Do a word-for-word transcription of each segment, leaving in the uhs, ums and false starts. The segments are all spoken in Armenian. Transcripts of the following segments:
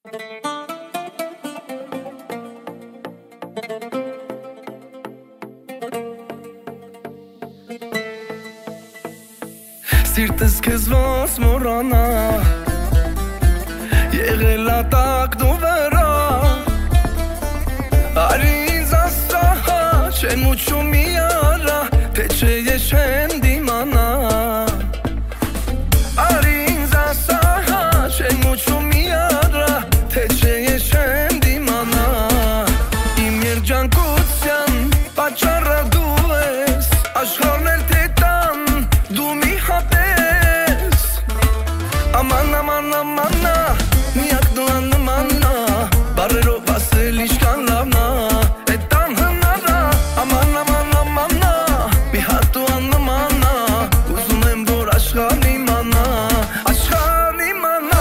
Սիրտս քեզ ոնց մոռանա Եղել ա տակ դու վրա Արի ինձ ասա չեմ ուչում մի արա Թե չէ ես չեմ դիմանա Արի ինձ ասա չեմ ուչում մի արա Թե չէ ես չեմ դիմանա Իմ երջանկության պատճառը դու ես Աշխարհն էլ թե տան դու մի հատես Aman aman aman Միակ դու աննմանա Բարերով ասել իշքան լավնա Էտան հնարա Aman aman aman Մի հատ դու աննմանա Ուզում եմ որ աշխարհն իմանա Աշխարհն իմանա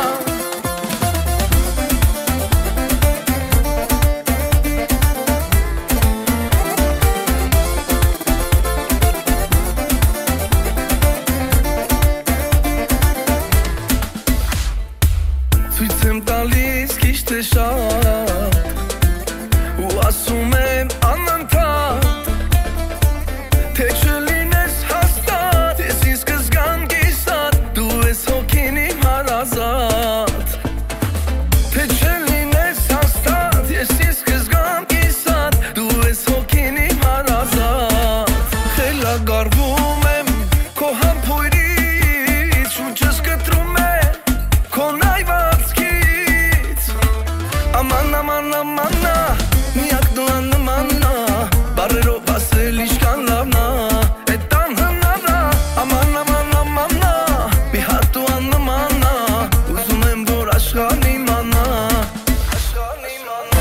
Ցույց եմ տալիս քիչ թե շատ Ու ասում եմ անընդհատ Թե չլինես հաստատ Ես ինձ կզգամ կիսատ Դու ես հոգին իմ հարազատ Թե չլինես հաստատ Ես ինձ կզգամ կիսատ Դու ես հոգին իմ հարազատ Խելագարվում եմ քո համբույրից Շունչս կտրում է քո նայվածքից Aman aman aman Միակ դու աննմանա Բարերով ասել իշքան լավնա Էտան հնարա Aman aman aman Մի հատ դու աննմանա Ուզում եմ որ աշխարհն իմանա Աշխարհն իմանա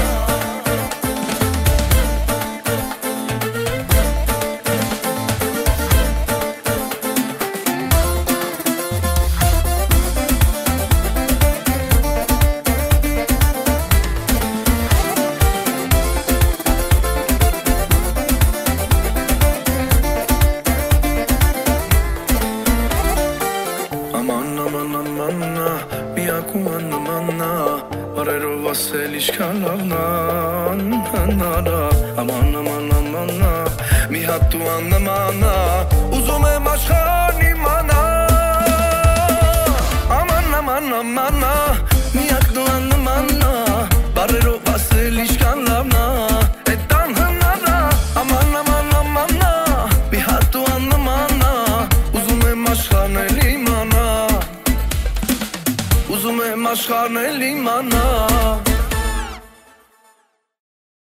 Aman aman aman Միակ ու աննմանա Բարերով ասել իշքան լավնա Հնարա Aman aman aman Մի հատ դու աննմանա Ուզում եմ աշխարհն իմանա Aman aman aman Միակ դու աննմանա Բարերով ասել իշքան լավնա Էտան հնարա Aman aman aman Մի հատ դու աննմանա Ուզում եմ աշխարհն էլ իմանա Ուզում եմ աշխարհն էլ իմանա